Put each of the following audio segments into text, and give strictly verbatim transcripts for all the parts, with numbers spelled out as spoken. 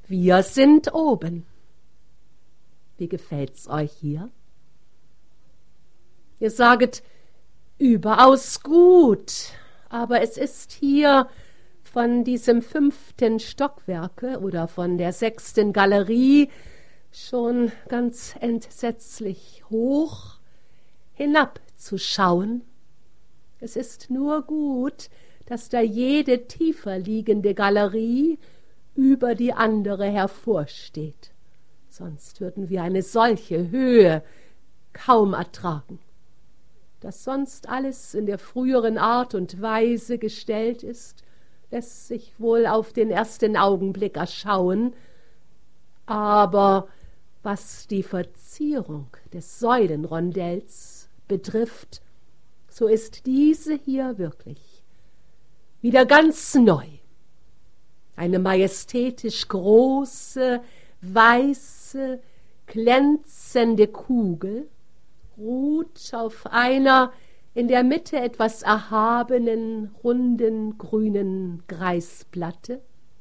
Wir sind oben. Wie gefällt's euch hier? Ihr saget, überaus gut, aber es ist hier von diesem fünften Stockwerke oder von der sechsten Galerie schon ganz entsetzlich hoch hinabzuschauen. Es ist nur gut, dass da jede tiefer liegende Galerie über die andere hervorsteht. Sonst würden wir eine solche Höhe kaum ertragen. Dass sonst alles in der früheren Art und Weise gestellt ist, lässt sich wohl auf den ersten Augenblick erschauen, aber was die Verzierung des Säulenrondells betrifft, so ist diese hier wirklich wieder ganz neu. Eine majestätisch große, weiße, glänzende Kugel ruht auf einer in der Mitte etwas erhabenen, runden, grünen Greisplatte.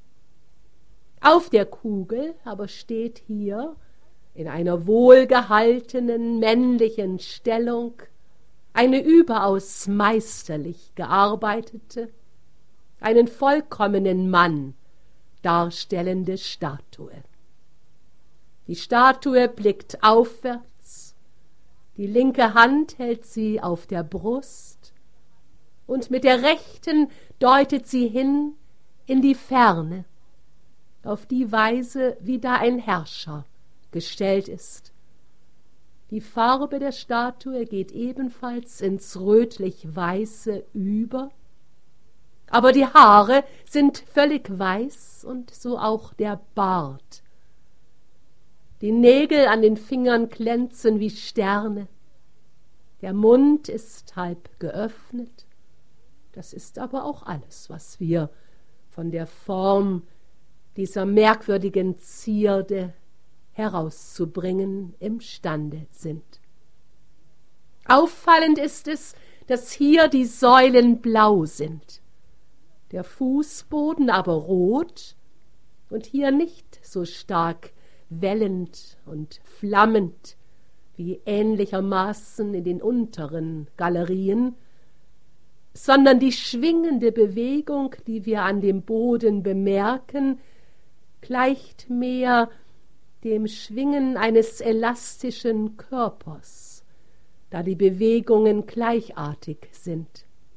Auf der Kugel aber steht hier in einer wohlgehaltenen männlichen Stellung eine überaus meisterlich gearbeitete, einen vollkommenen Mann darstellende Statue. Die Statue blickt aufwärts, die linke Hand hält sie auf der Brust und mit der rechten deutet sie hin in die Ferne, auf die Weise, wie da ein Herrscher gestellt ist. Die Farbe der Statue geht ebenfalls ins rötlich-weiße über, aber die Haare sind völlig weiß und so auch der Bart. Die Nägel an den Fingern glänzen wie Sterne. Der Mund ist halb geöffnet. Das ist aber auch alles, was wir von der Form dieser merkwürdigen Zierde herauszubringen imstande sind. Auffallend ist es, dass hier die Säulen blau sind, der Fußboden aber rot und hier nicht so stark wellend und flammend wie ähnlichermaßen in den unteren Galerien, sondern die schwingende Bewegung, die wir an dem Boden bemerken, gleicht mehr dem Schwingen eines elastischen Körpers, da die Bewegungen gleichartig sind.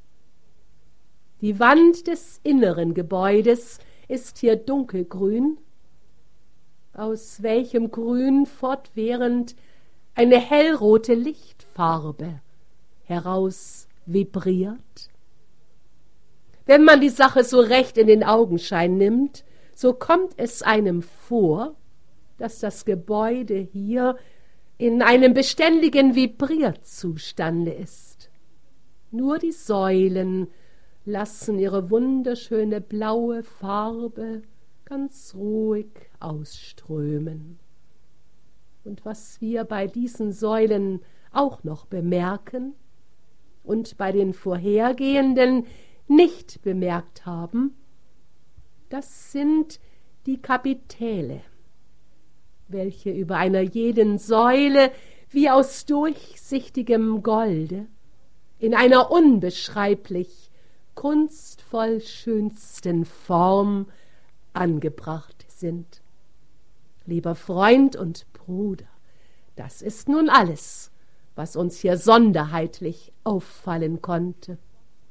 Die Wand des inneren Gebäudes ist hier dunkelgrün, aus welchem Grün fortwährend eine hellrote Lichtfarbe heraus vibriert. Wenn man die Sache so recht in den Augenschein nimmt, so kommt es einem vor, dass das Gebäude hier in einem beständigen Vibrierzustande ist. Nur die Säulen lassen ihre wunderschöne blaue Farbe ganz ruhig ausströmen. Und was wir bei diesen Säulen auch noch bemerken und bei den vorhergehenden nicht bemerkt haben, das sind die Kapitäle, welche über einer jeden Säule wie aus durchsichtigem Golde in einer unbeschreiblich kunstvoll schönsten Form angebracht sind. Lieber Freund und Bruder, das ist nun alles, was uns hier sonderheitlich auffallen konnte.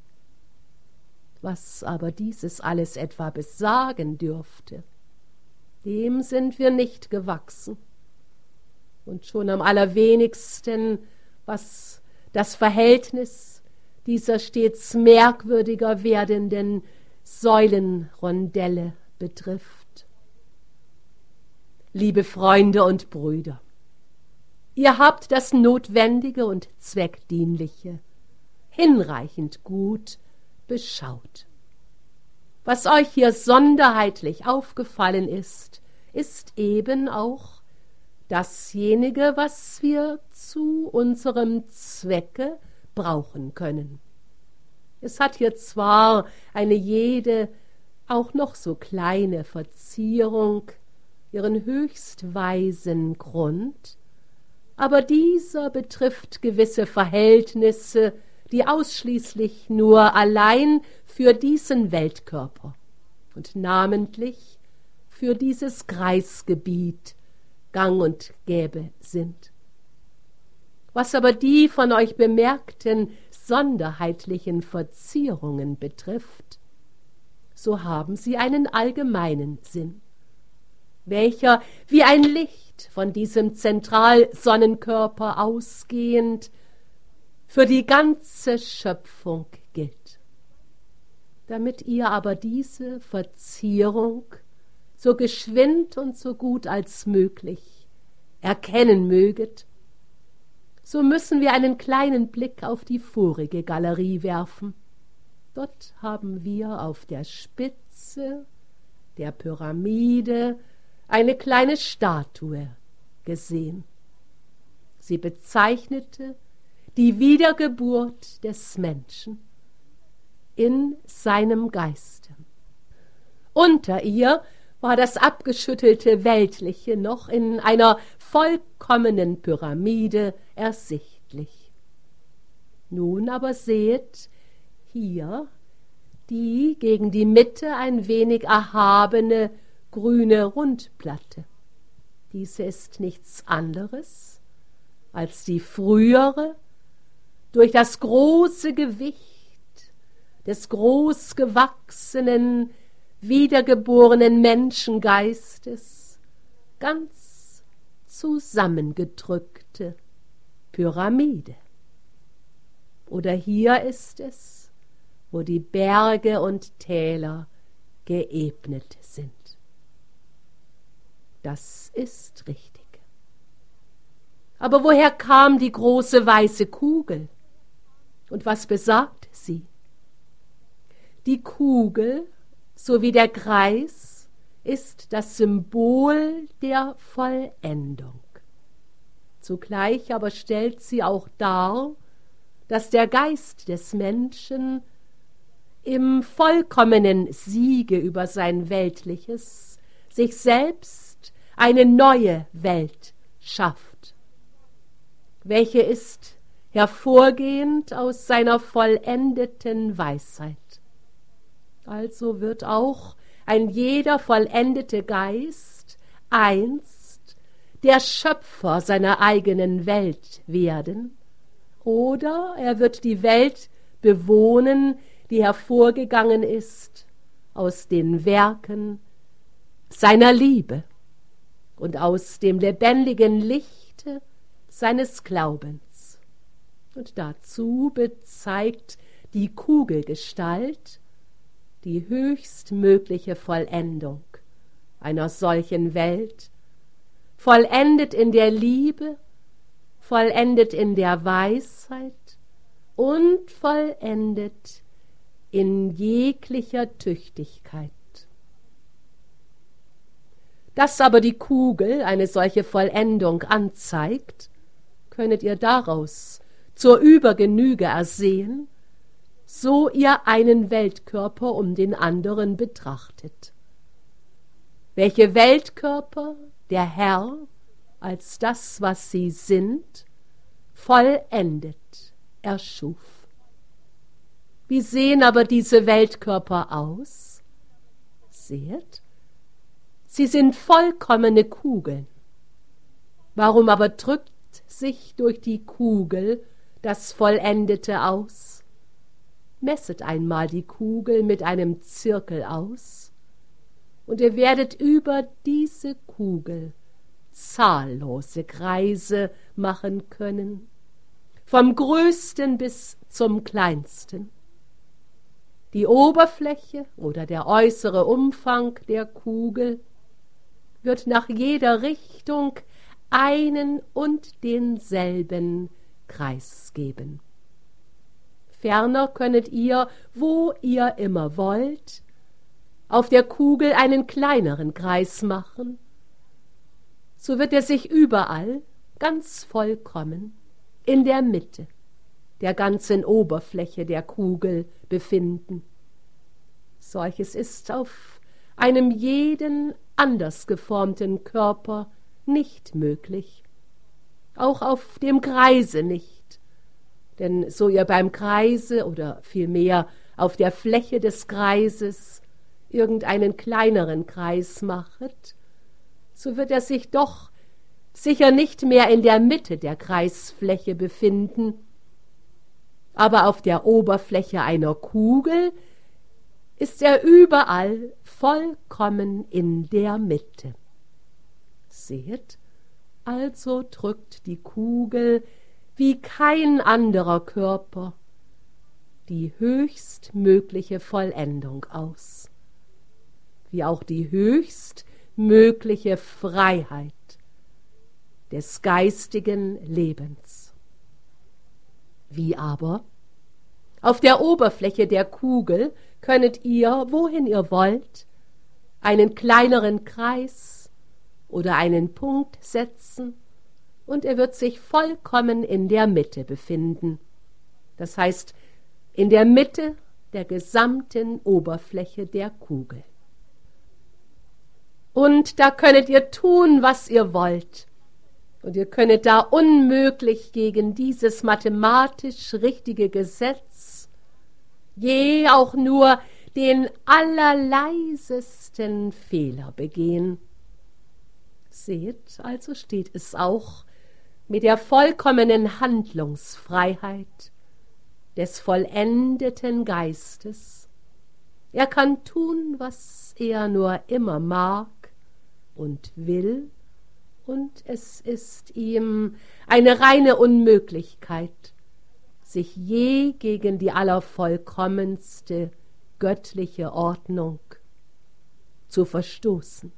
Was aber dieses alles etwa besagen dürfte, dem sind wir nicht gewachsen. Und schon am allerwenigsten, was das Verhältnis dieser stets merkwürdiger werdenden Säulenrondelle betrifft. Liebe Freunde und Brüder, ihr habt das Notwendige und Zweckdienliche hinreichend gut beschaut. Was euch hier sonderheitlich aufgefallen ist, ist eben auch dasjenige, was wir zu unserem Zwecke brauchen können. Es hat hier zwar eine jede, auch noch so kleine Verzierung ihren höchst weisen Grund, aber dieser betrifft gewisse Verhältnisse, die ausschließlich nur allein für diesen Weltkörper und namentlich für dieses Kreisgebiet gang und gäbe sind. Was aber die von euch bemerkten sonderheitlichen Verzierungen betrifft, so haben sie einen allgemeinen Sinn, welcher wie ein Licht von diesem Zentralsonnenkörper ausgehend für die ganze Schöpfung gilt. Damit ihr aber diese Verzierung so geschwind und so gut als möglich erkennen möget, so müssen wir einen kleinen Blick auf die vorige Galerie werfen. Dort haben wir auf der Spitze der Pyramide eine kleine Statue gesehen. Sie bezeichnete die Wiedergeburt des Menschen in seinem Geiste. Unter ihr war das abgeschüttelte Weltliche noch in einer vollkommenen Pyramide ersichtlich. Nun aber seht hier die gegen die Mitte ein wenig erhabene grüne Rundplatte. Diese ist nichts anderes als die frühere, durch das große Gewicht des großgewachsenen, wiedergeborenen Menschengeistes ganz zusammengedrückte Pyramide. Oder hier ist es, wo die Berge und Täler geebnet sind. Das ist richtig. Aber woher kam die große weiße Kugel? Und was besagt sie? Die Kugel sowie der Kreis ist das Symbol der Vollendung. Zugleich aber stellt sie auch dar, dass der Geist des Menschen im vollkommenen Siege über sein Weltliches sich selbst eine neue Welt schafft, welche ist hervorgehend aus seiner vollendeten Weisheit. Also wird auch ein jeder vollendete Geist einst der Schöpfer seiner eigenen Welt werden, oder er wird die Welt bewohnen, die hervorgegangen ist aus den Werken seiner Liebe und aus dem lebendigen Lichte seines Glaubens. Und dazu bezeigt die Kugelgestalt die höchstmögliche Vollendung einer solchen Welt, vollendet in der Liebe, vollendet in der Weisheit und vollendet in jeglicher Tüchtigkeit. Dass aber die Kugel eine solche Vollendung anzeigt, könnet ihr daraus zur Übergenüge ersehen, so ihr einen Weltkörper um den anderen betrachtet. Welche Weltkörper der Herr als das, was sie sind, vollendet erschuf. Wie sehen aber diese Weltkörper aus? Seht, sie sind vollkommene Kugeln. Warum aber drückt sich durch die Kugel das Vollendete aus? Messet einmal die Kugel mit einem Zirkel aus, und ihr werdet über diese Kugel zahllose Kreise machen können, vom größten bis zum kleinsten. Die Oberfläche oder der äußere Umfang der Kugel wird nach jeder Richtung einen und denselben Kreis geben. Ferner könnet ihr, wo ihr immer wollt, auf der Kugel einen kleineren Kreis machen, so wird er sich überall ganz vollkommen in der Mitte der ganzen Oberfläche der Kugel befinden. Solches ist auf einem jeden anders geformten Körper nicht möglich. Auch auf dem Kreise nicht, denn so ihr beim Kreise oder vielmehr auf der Fläche des Kreises irgendeinen kleineren Kreis machet, so wird er sich doch sicher nicht mehr in der Mitte der Kreisfläche befinden, aber auf der Oberfläche einer Kugel ist er überall vollkommen in der Mitte. Seht, also drückt die Kugel wie kein anderer Körper die höchstmögliche Vollendung aus, wie auch die höchstmögliche Freiheit des geistigen Lebens. Wie aber? Auf der Oberfläche der Kugel könnet ihr, wohin ihr wollt, einen kleineren Kreis oder einen Punkt setzen, und er wird sich vollkommen in der Mitte befinden. Das heißt, in der Mitte der gesamten Oberfläche der Kugel. Und da könnet ihr tun, was ihr wollt. Und ihr könnet da unmöglich gegen dieses mathematisch richtige Gesetz je auch nur den allerleisesten Fehler begehen. Seht, also steht es auch mit der vollkommenen Handlungsfreiheit des vollendeten Geistes. Er kann tun, was er nur immer mag und will, und es ist ihm eine reine Unmöglichkeit, sich je gegen die allervollkommenste göttliche Ordnung zu verstoßen.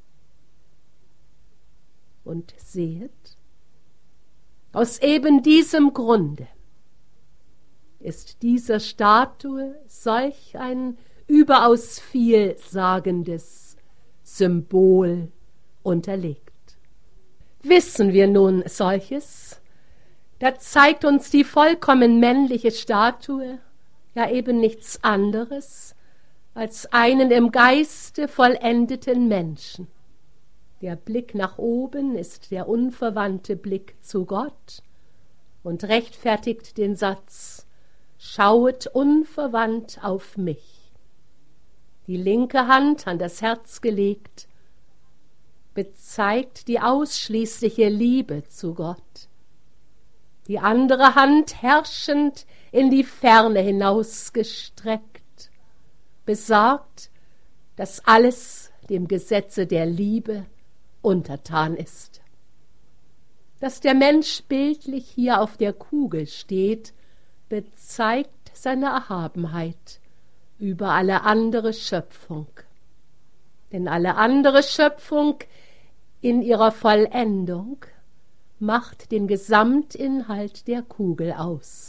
Und sehet, aus eben diesem Grunde ist dieser Statue solch ein überaus vielsagendes Symbol unterlegt. Wissen wir nun solches, da zeigt uns die vollkommen männliche Statue ja eben nichts anderes als einen im Geiste vollendeten Menschen. Der Blick nach oben ist der unverwandte Blick zu Gott und rechtfertigt den Satz: Schauet unverwandt auf mich. Die linke Hand an das Herz gelegt bezeigt die ausschließliche Liebe zu Gott. Die andere Hand herrschend in die Ferne hinausgestreckt besagt, dass alles dem Gesetze der Liebe untertan ist. Dass der Mensch bildlich hier auf der Kugel steht, bezeigt seine Erhabenheit über alle andere Schöpfung. Denn alle andere Schöpfung in ihrer Vollendung macht den Gesamtinhalt der Kugel aus.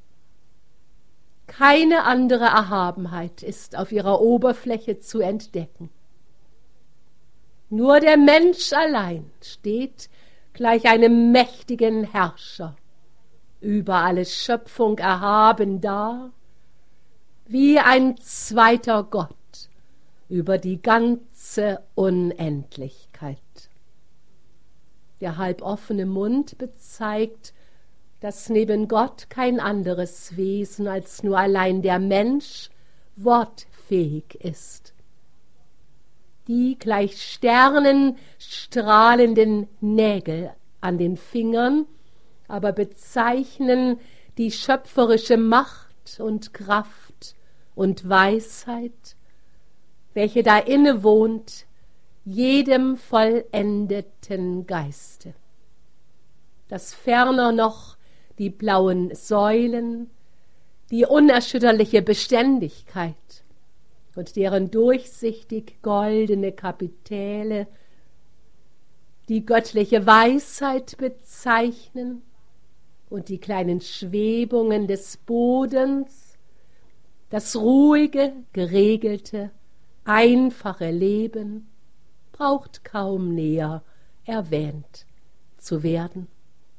Keine andere Erhabenheit ist auf ihrer Oberfläche zu entdecken. Nur der Mensch allein steht gleich einem mächtigen Herrscher, über alle Schöpfung erhaben da, wie ein zweiter Gott über die ganze Unendlichkeit. Der halboffene Mund bezeigt, dass neben Gott kein anderes Wesen als nur allein der Mensch wortfähig ist. Die gleich Sternen strahlenden Nägel an den Fingern aber bezeichnen die schöpferische Macht und Kraft und Weisheit, welche da innewohnt jedem vollendeten Geiste. Dass ferner noch die blauen Säulen, die unerschütterliche Beständigkeit und deren durchsichtig goldene Kapitäle die göttliche Weisheit bezeichnen und die kleinen Schwebungen des Bodens, das ruhige, geregelte, einfache Leben braucht kaum näher erwähnt zu werden.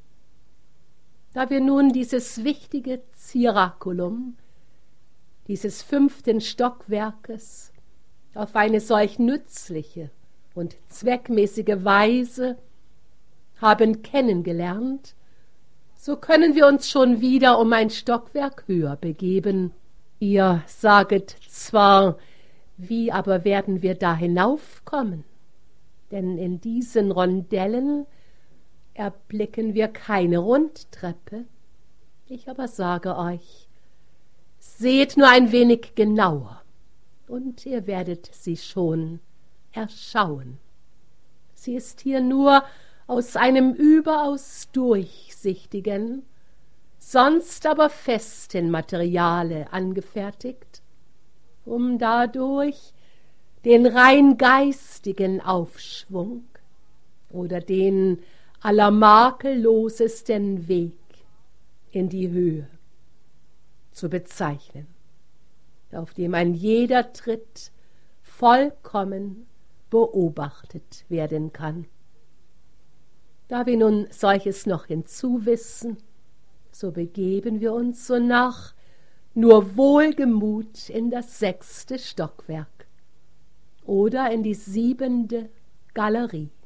Da wir nun dieses wichtige Zirakulum, dieses fünften Stockwerkes, auf eine solch nützliche und zweckmäßige Weise haben kennengelernt, so können wir uns schon wieder um ein Stockwerk höher begeben. Ihr saget zwar, wie aber werden wir da hinaufkommen? Denn in diesen Rondellen erblicken wir keine Rundtreppe. Ich aber sage euch, seht nur ein wenig genauer, und ihr werdet sie schon erschauen. Sie ist hier nur aus einem überaus durchsichtigen, sonst aber festen Materiale angefertigt, um dadurch den rein geistigen Aufschwung oder den allermakellosesten Weg in die Höhe zu bezeichnen, auf dem ein jeder Tritt vollkommen beobachtet werden kann. Da wir nun solches noch hinzuwissen, so begeben wir uns sonach nur wohlgemut in das sechste Stockwerk oder in die siebente Galerie.